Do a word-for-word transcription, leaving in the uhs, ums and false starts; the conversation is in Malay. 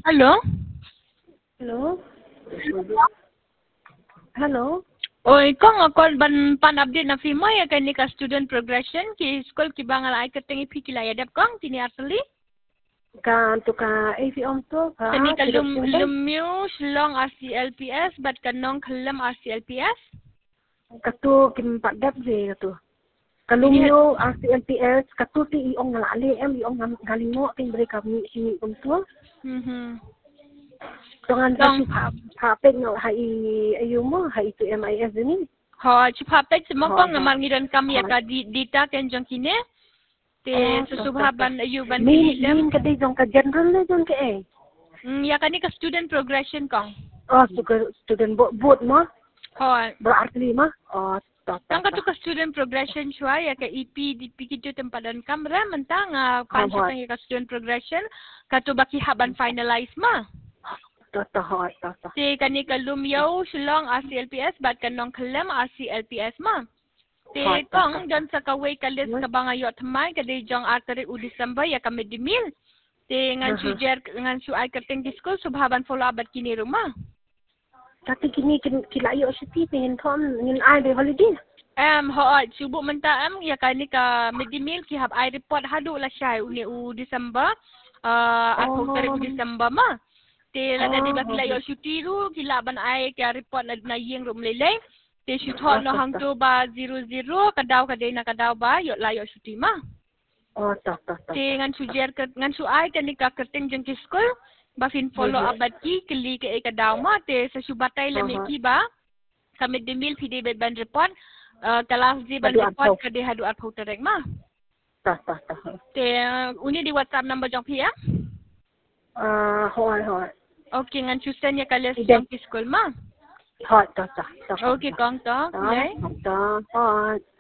Hello? Hello? Hello? Oi, kong ako ban pan-update na fi mo ya kani ka student progression ki school ki bangal ay katengi pi kilaya dap kong tini asli. Ka to ka A V om to ka Kani ka lum lumyo long R C L P S but kanong kalam R C L P S. Katu kim padap je katu. Kalumyo R C L P S katu ti iong ngalali em iong galingo ting beri kami sini om to. Mhm. Dengan satu papek no hai ayu mo hai itu M I S ni. Ha, chipapek semua kong ngamal ngidan kami ya ka di dita ken jong kine. Te susubhaban ayu ban pilem. Min kadai jong ka general le jong ke eh. Hmm, ya kani ka student progression kong. Oh, suka student board mo. Ha. Berarti mah. Oh, Tang ka tu ka student progression chua ya ka E P di pikitu tempadan kamera mentang uh, pansya tang ya ka student progression ka tu baki haban finalize ma. Tata hot tata. Te kani ka lumyaw sulong R C L P S bat kanong kalam R C L P S ma. Te kong dan sa kaway kalis ka bangayot mai ka de jong atari u December ya ka medimil. Te ngan sujer ngan su ay kateng di school subhaban follow up bat kini rumah. Tapi kini kilayo siti pengen thom ngin ai de holiday. Em hoat subuh mentah em ya kani ka medimil ki hab ai report hadu la syai uni u December uh, atau tarik u December ma. Te la tadi baki la yo syuti ru kila ban ai ka report na na yeng rum lele. Te syut hot no hang tu ba zero zero kadau ka de na kadau ba yo la yo syuti ma. Oh tak tak tak. Te ngan sujer ke ngan su ai kani ka kerting jeng ki school ba fin follow up bat ki kili ke e kadau ma te sa subatai la me ki ba ka medimil pidi bet ban report Uh, kelas di ban report ke di hadu atau terek mah. Tak tak tak. Te uh, uni di WhatsApp number jong pia. Ah, hoi hoi. Okay, ngan chusen ya kalian jong pi school mah. Hoi tak tak. Okay, kong to. Tak tak. Hoi.